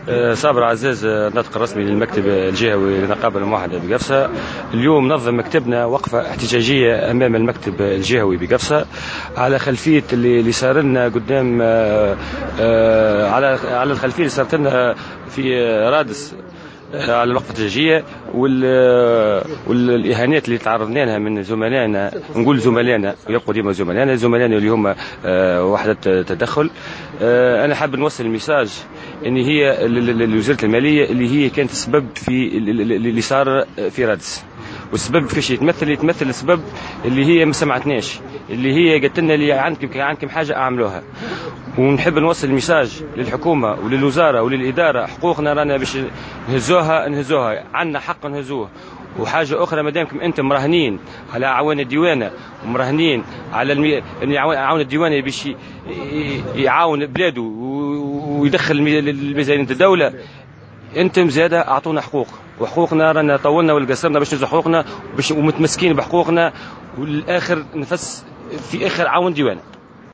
صابر عزاز، الناطق الرسمي للمكتب الجهوي للنقابة الموحدة بقفصة. اليوم نظم مكتبنا وقفة احتجاجية أمام المكتب الجهوي بقفصة على خلفية اللي صار لنا قدام، على الخلفية اللي صارت لنا في رادس على الوقفة الاحتجاجية والإهانات اللي تعرضنا لها من زملائنا. نقول زملائنا ويبقوا ديما زملائنا اللي هم وحدة تدخل. أنا حاب نوصل الميساج ان هي لوزارة المالية اللي هي كانت السبب في اللي صار في رادس، والسبب في شيء يتمثل السبب اللي هي ما سمعتناش، اللي هي قالت لنا اللي عندكم حاجة اعملوها. ونحب نوصل الميساج للحكومة وللوزارة وللإدارة، حقوقنا رانا باش نهزوها، عندنا حق نهزوه. وحاجة أخرى، مدامكم أنتم مراهنين على أعوان الديوانة ومراهنين على أعوان الديوانة باش يعاون بلاده ويدخل ميزانية الدولة، أنتم زيادة أعطونا حقوق، وحقوقنا رانا طولنا والقصرنا باش نزو حقوقنا ومتمسكين بحقوقنا، والآخر نفس في آخر عون ديوانة.